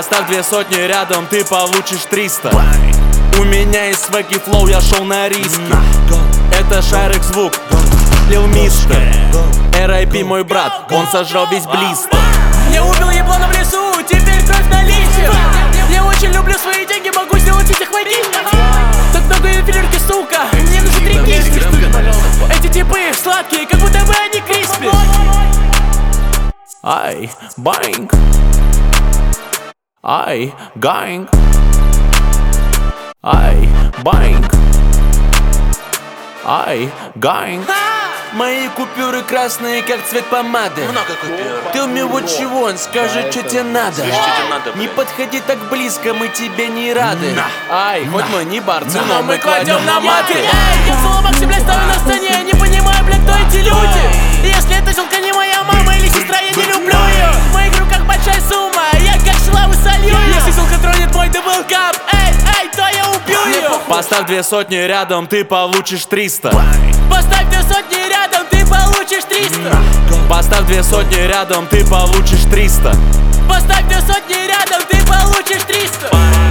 Поставь 200 рядом, ты получишь 300. У меня есть свек и флоу, я шел на риски. Это Шарик звук, Лил Мистер, R.I.P. мой брат, он сожрал весь блистер. Я убил еблана в лесу, теперь кровь на листьях. Я очень люблю свои деньги, могу сделать из них водителя. Так много ювелирки, сука, мне нужны 3 кисти. Эти типы сладкие, как будто бы они криспи. Ай, баинг. Ай, гаинг. Ай, баинг. Ай, гаинг. Мои купюры красные, как цвет помады. Много купюр. Tell me what you want, скажи, что тебе надо. Не подходи так близко, мы тебе не рады. Ай, хоть мы не барцы, но мы кладем на маты. Эй, я целую Макси, блядь, ставлю на сцене. Я не понимаю, блядь, кто эти люди. Если эта жилка не моя мама или сестра, я не люблю ее. В моих руках большая сумма, я как славу солью. Если жилка тронет мой дабл кап, эй, то я убью ее. Поставь 200 рядом, ты получишь 300. Поставь 200 рядом, ты получишь 300. Поставь 200 рядом, ты получишь 300. Поставь 200 рядом, ты получишь 300.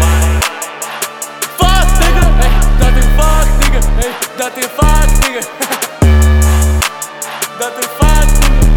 Фак, нигга, эй, да ты фак, нигга, эй, да ты фак, нигга. Да ты фак, нигга.